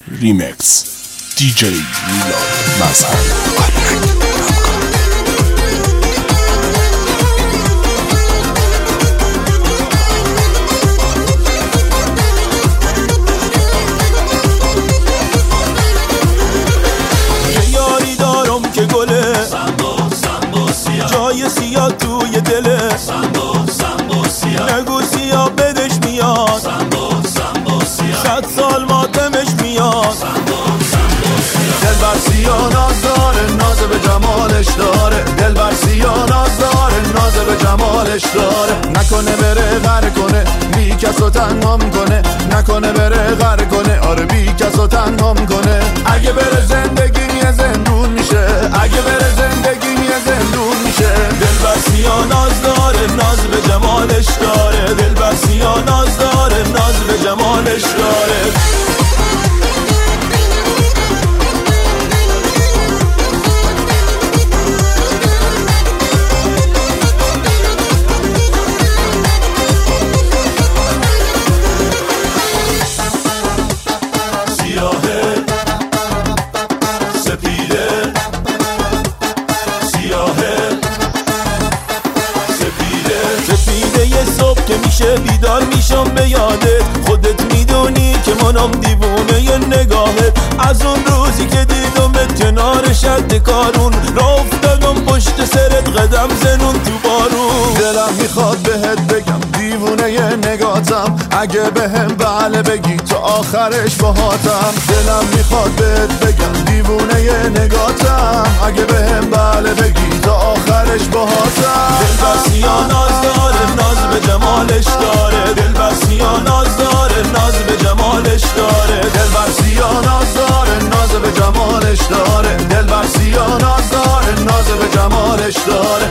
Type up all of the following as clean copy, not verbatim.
ریمکس DJ میلاد مظهری. جای سیاه توی دله نگو سیاه بدش میاد صد سال ماتمش میاد دل بر سیاه ناز داره ناز به جمالش داره دل بر سیاه ناز داره ناز به جمالش داره نکنه بره غر کنه بی کسو تنهام کنه نکنه بره غر کنه آره بی کسو تنهام کنه اگه بره زندگی یه زندون میشه اگه بره زندگی یه زندون میشه دل بر سیاه ناز داره ناز به جمالش داره دل بر سیاه ناز داره ناز به جمالش داره بیدار میشم به یادت خودت میدونی که منم دیوونه ی نگاهت از اون روزی که دیدمت کنار شد کارون را افتادم پشت سرت قدم زنون تو بارون دلم میخواد بهت بگم دیوونه ی نگاتم اگه بهم بله بگی تو آخرش باهاتم دلم میخواد بهت بگم دیوونه ی نگاتم اگه بهم بله بگی تو آخرش باهاتم دل بر سیاه ناز داره ناز به جمالش داره دل بر سیاه ناز داره ناز به جمالش داره دل بر سیاه ناز داره ناز به جمالش داره دل بر سیاه ناز داره ناز به جمالش داره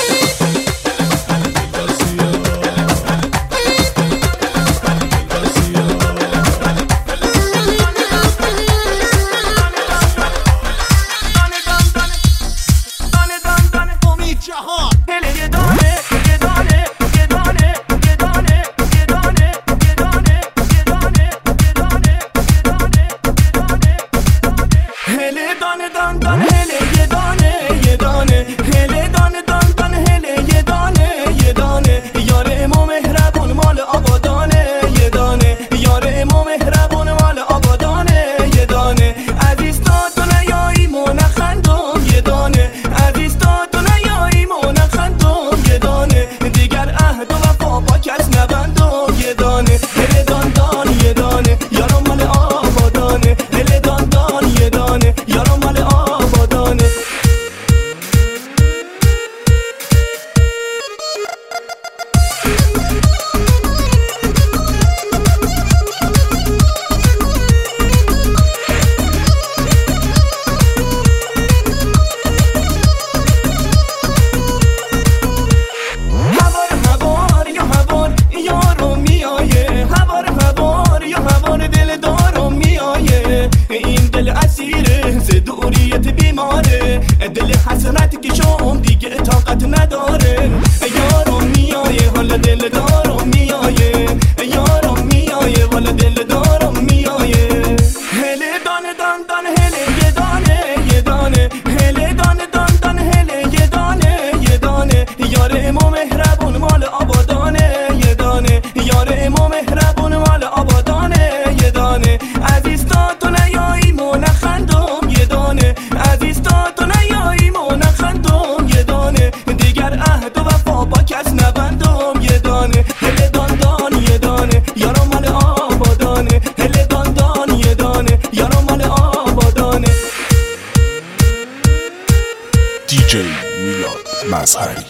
DJ میلاد مظهری.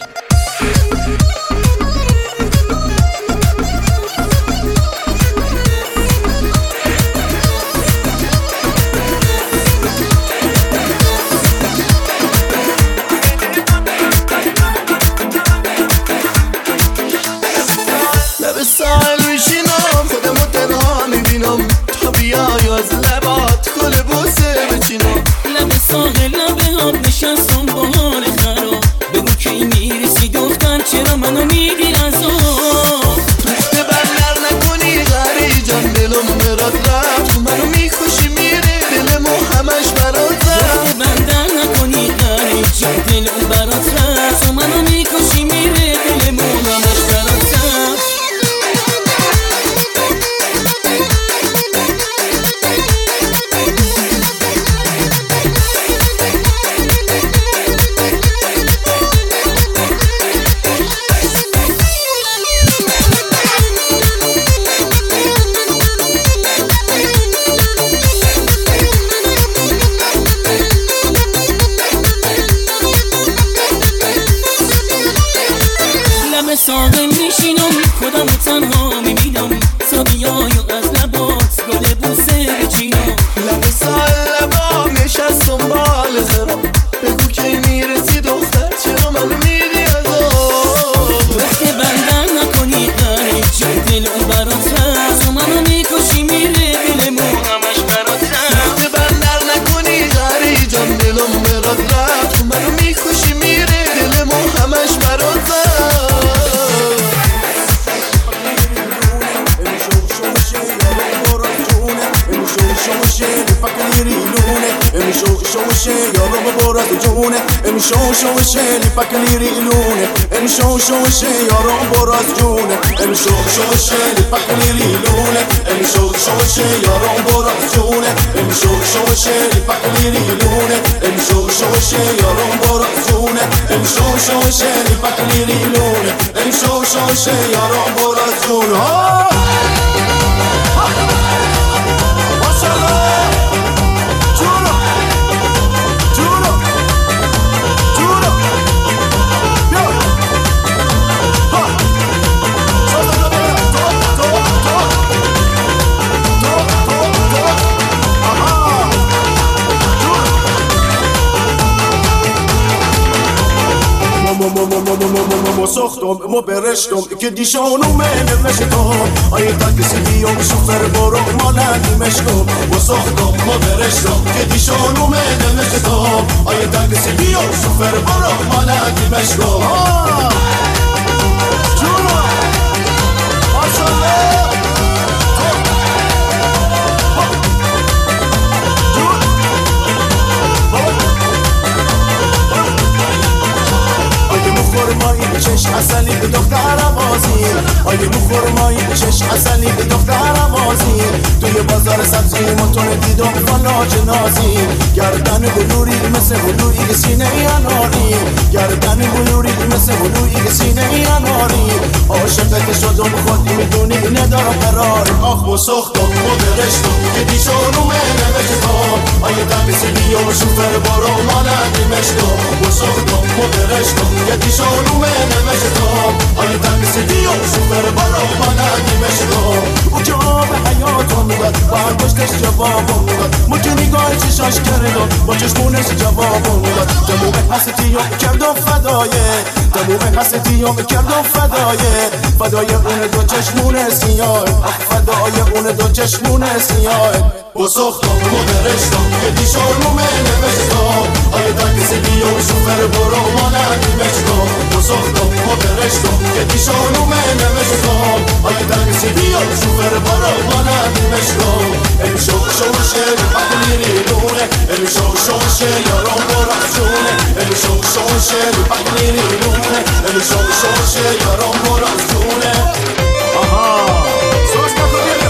لب ساحل میشینم خودمو تنها میبینم تا بیای از لبات گل بوسه بچینم لب ساحل لب آب نشستم با حال خراب بگو کی میرسی دختر چرا منو میدی از آب پشت بر نکنی غری جان دلم مراد رفت منو میکشی میره میشی لب سال لبام نشستم بال خراب بگو کی میرسی دختر چرا منو میری از آب وقتی بندر نکنی داری چه دل اون برات رفت منو میکشی میره دلمو همش برات رفت وقتی بندر نکنی داری جان دلم برات رفت منو میکشی میره دلمو همش برات رفت شوشه پاک لیرونه ام شوشه یارو براز جونه ام شوشه پاک لیرونه ام شوشه یارو براز جونه ام شوشه پاک لیرونه ام شوشه یارو براز جونه ام شوشه پاک لیرونه ام شوشه یارو براز جونه ساختم ما برشتم که دیشانو منم نشتم آیه تاکسی بیام شوفر برو مالکی مشکم ما ساختم ما برشتم که دیشانو منم نشتم آیه تاکسی بیام شوفر برو مالکی مشکم جونا ماشالله چش اصلی به دخترم آزین آیه مخورمایی چش اصلی به دخترم آزین توی بازار سبزی موتون دیدم فلاج نازین گردن بلوری مثل بلوری سینه اناری گردن بلوری مثل بلوری سینه اناری عاشقت شدم خودی میدونی ندارم قرار آخ و سختم و برشتم که دیشانو منه بشتم آیه تبسی بیام شوفر بارو مالکی مشتم و سختم و برشتم که دیشانو منه نمشتم آیه تاکسی دیو شوفر برا مالکی مشتم او که آب حیاتم داد برداشتش جوابم داد مجه نگاه چشاش کردم با چشمونش جوابم داد دموم حسدیو کردم فدایه دموم حسدیو کردم فدای اون دو چشمون سیاه فدای اون دو چشمون سیاه با سختم و برشتم که دیشانو منه بشتم آیه تاکسی دیو شوفر برا مالکی مشتم با سختم و برشتم که دیشانو منه بشتم آیه تاکسی دیو شوفر برا مالکی مشتم ام شوشه پاک لیرونه ام شوشه یارو براز جونه ام شوشه پاک لیرونه ام شوشه یارو براز جونه آها سوس نکنیم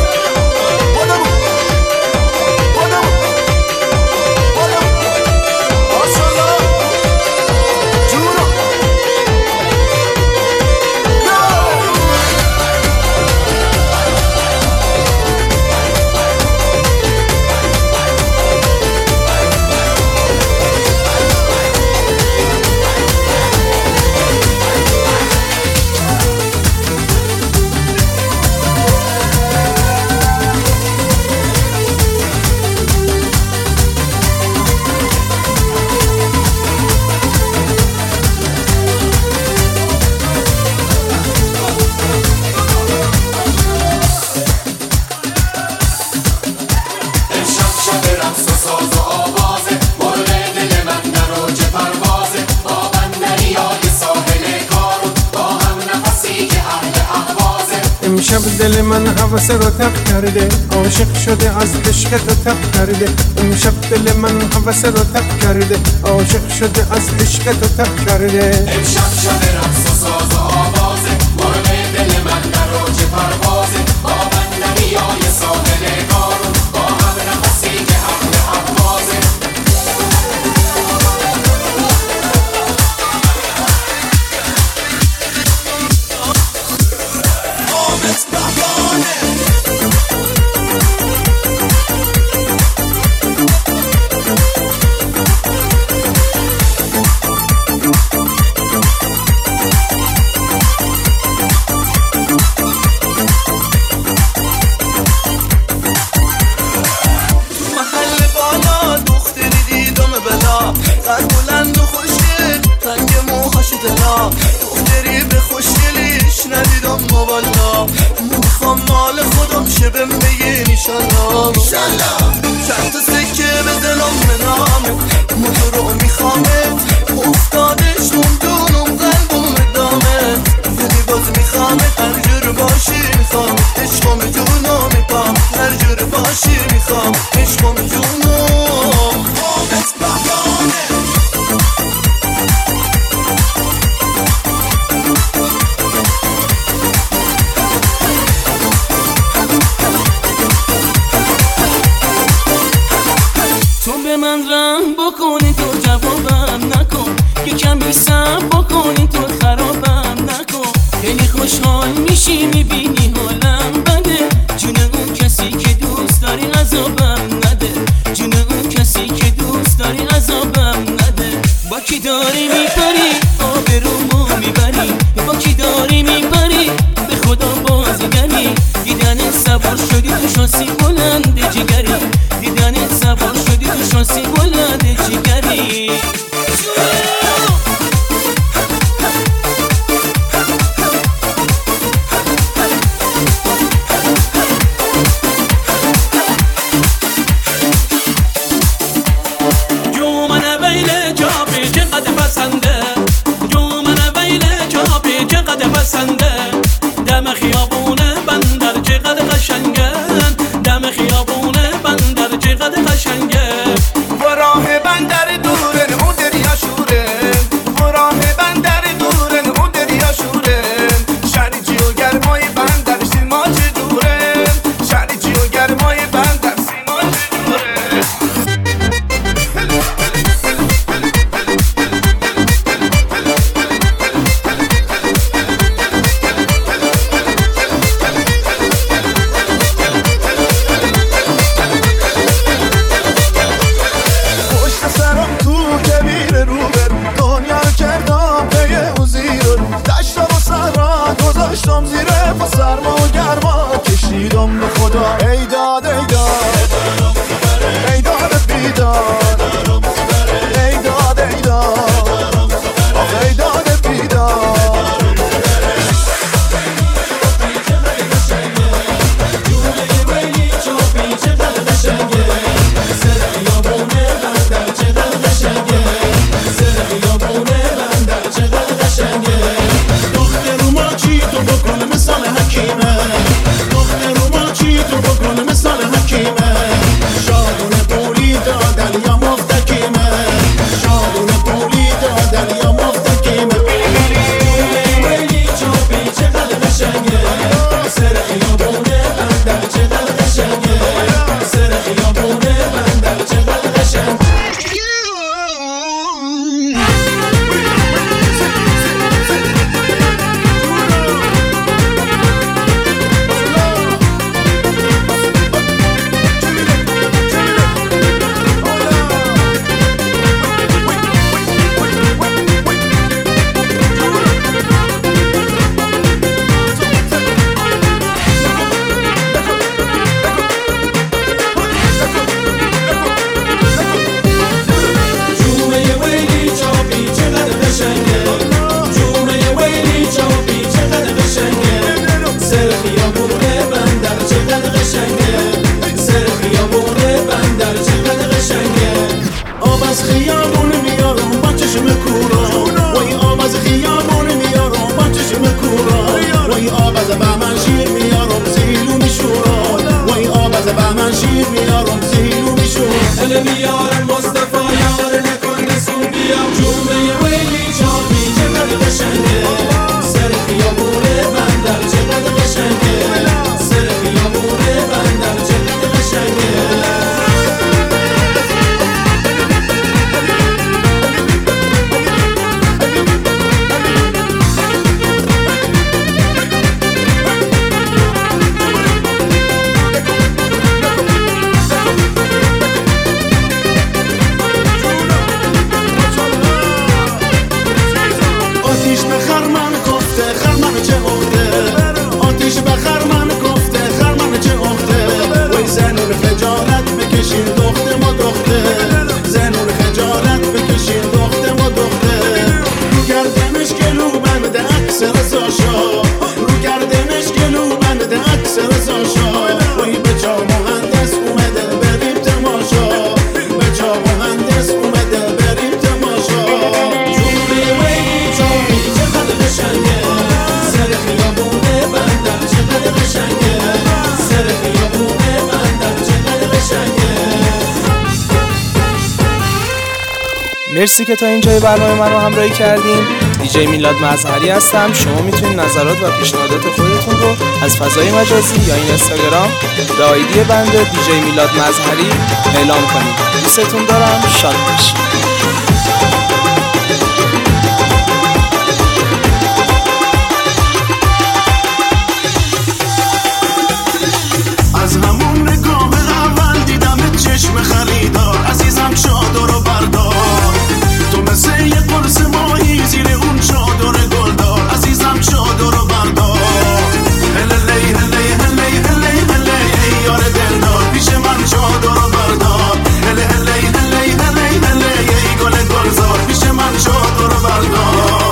امشب دل من هوس رو تب کرده عاشق شده از عشق تو تب کرده امشب دل من هوس رو تب کرده عاشق شده از عشق تو تب کرده امشب شده رقص و ساز و آوازه مرغ دل من در اوج پروازه با بندریای ساحل قارون با هم نفسی که اهل اهوازه قد بلند و خوشگل رنگ موهاشو دلا دختری به خوشگلیش ندیدم والا میخوام مال خودم شه بهم بگین ایشالله چند تا سکه به دلم منامه موتو رو میخوامه افتادش نمدونم قلبم ادامه ولی باز میخوامه هر جور باشی میخوام عشقم جونو میپام هر جور باشی میخوام عشقم جونو تو به من رحم بکنی تو جوابم نکن که کمی صبر بکنی تو خرابم نکن خیلی خوشحال میشی میبینی حالم بده جون اون کسی که دوست داری عذابم نده جون اون کسی که دوست داری عذابم نده با کی داری میپری آبرومو میبری با کی داری میپری به خدا بازیگری دیدن سوار شدی تو شاسی بلند جگری دیدن سوار شدی تو شاسی بلند جگری دم خیابونه بندر چقدر قشنگه دم خیابونه بندر چقدر قشنگه و راه بندر دورن اون دریا شوره و راه بندر دورن اون دریا شوره شریجی و گرمای بندر سیما چه دوره شریجی و گرمای بندر سیما چه دوره داشتم زیره با سرما و گرما کشیدم به خدا ای داد ای داد ای داد بیداد ای داد ای داد آخ ای داد بیداد میارم مصطفی یار نکن نسون بیا جومه ویلی چاپی چقدر قشنگه سر خیابونه بندر چقدر قشنگه سر خیابونه بندر چقدر قشنگه خرمن گفته خرمن چه عقده مرسی که تا اینجای برنامه منو همراهی کردین. دیجی میلاد مظهری هستم. شما میتونید نظرات و پیشنهادات خودتون رو از فضای مجازی یا این اینستاگرام به آیدی بنده دیجی میلاد مظهری اعلام کنید. دوستتون دارم. شاد باشید. از همون نگاه اول دیدم چشم خریدار، عزیزم چادر رو بردار، تو مثل یه قرص ماهی زیر اون چادر گلدار، عزیزم چادر رو بردار. هلی هلی هلی هلی هلی ای یار دلدار، پیش من چادر رو بردار. هلی هلی هلی هلی هلی ای گل گلزار، پیش من چادر رو بردار.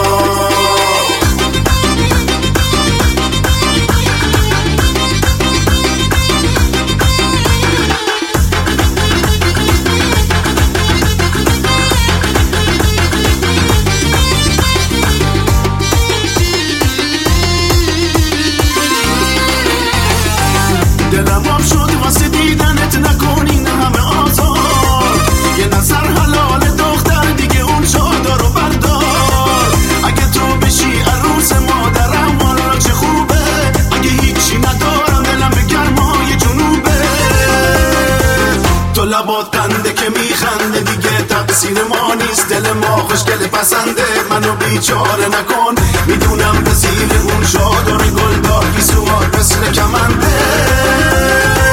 دلم آب شد واسه دیدنت، نکنین همه آزار، یه نظر حلال دختر دیگه اون چادر رو بردار. اگه تو بشی عروس مادرم والا چه خوبه، اگه هیچی ندارم دلم به گرمای جنوبه. تو لبات قنده که میخنده دیگه تقصیر ما نیست، دل ما خوشگل پسنده، منو بیچاره نکن، میدونم به زیر اون چادر گلدار گیسوات مثل کمنده.